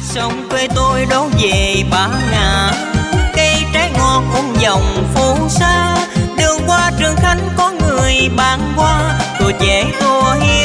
Sông quê tôi đón về Bả Ngã, cây trái ngọt cuốn dòng phố xa. Đường qua Trường Khánh có người bán hoa, tuổi trẻ tôi